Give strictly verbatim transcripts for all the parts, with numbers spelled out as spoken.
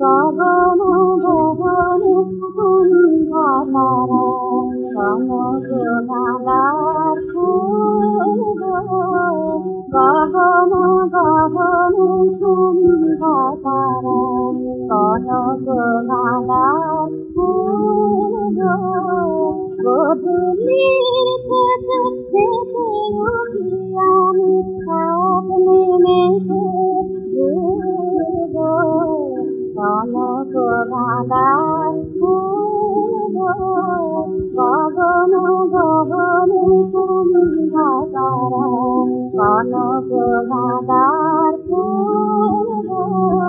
গগন গগনে সন্ধ্যা তারা কনকনাদার ফুল গো। গগন গগনে সন্ধ্যা তারা কনকনাদার ফুল গো। গধূলির থেকে থেকে উঠি আমি এক নিমেষে গো। কনকনাদার ফুল গো। গগন গগনে সন্ধ্যা তারা কনকনাদার ফুল গো।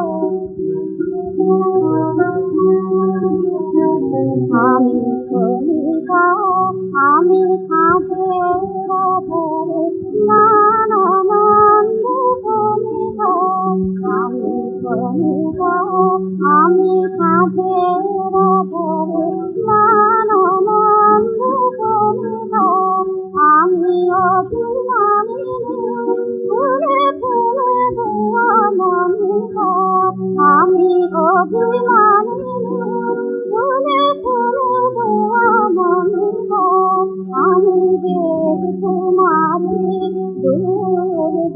আমি কলিকা আমি সাধের ধরে নানানন্দ কলিকা। আমি কলিকা আমি সাধের ধরে নানানন্দ কলিকা। আমি অভিমানিনী ফুলে ফুলে দেওয়া মনিকা। আমি অভিমানিনী ফুলে ফুলে দেওয়া মনিকা। আমি দেব কুমারী দুর্গ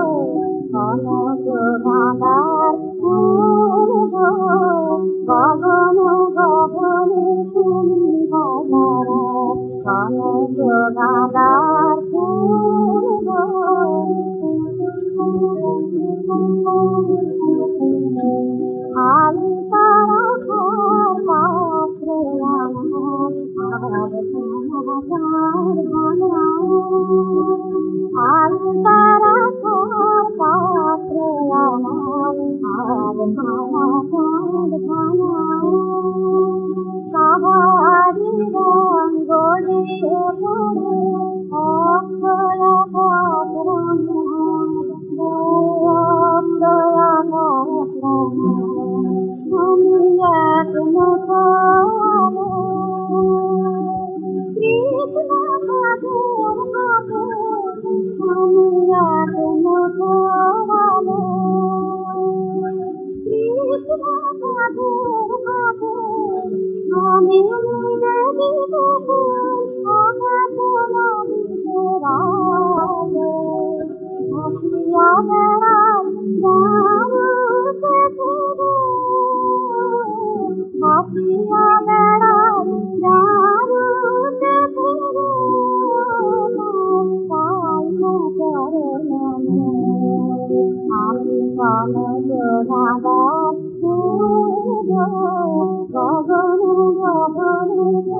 কনকনাদার ফুল গো। গগন গগনে সন্ধ্যা তারা কনকনাদার ফুল গো। আলতারা ঘর পাত্রে আমার আর ভাঙার ভাঙা। আলতারা ঘর পাত্রে আমার আর ভাঙার ভাঙা। কাহারি রঙ গলিয়ে পড়ে অক্ষয়া আমি এক মুঠো আলো কৃষ্ণ কাঁধের কাঁধে। আমি এক মুঠো আলো কৃষ্ণ কাঁধের কাঁধে। আমি নিবেদিত ফুল অনাথ নবীদের আগে। ভাসিয়া বেড়াই জারুতে ফিরে। ভাসিয়া বেড়াই জারুতে ফিরে। পাই না চরণে আমি কনকনাদার ফুল গো। গগন গগনে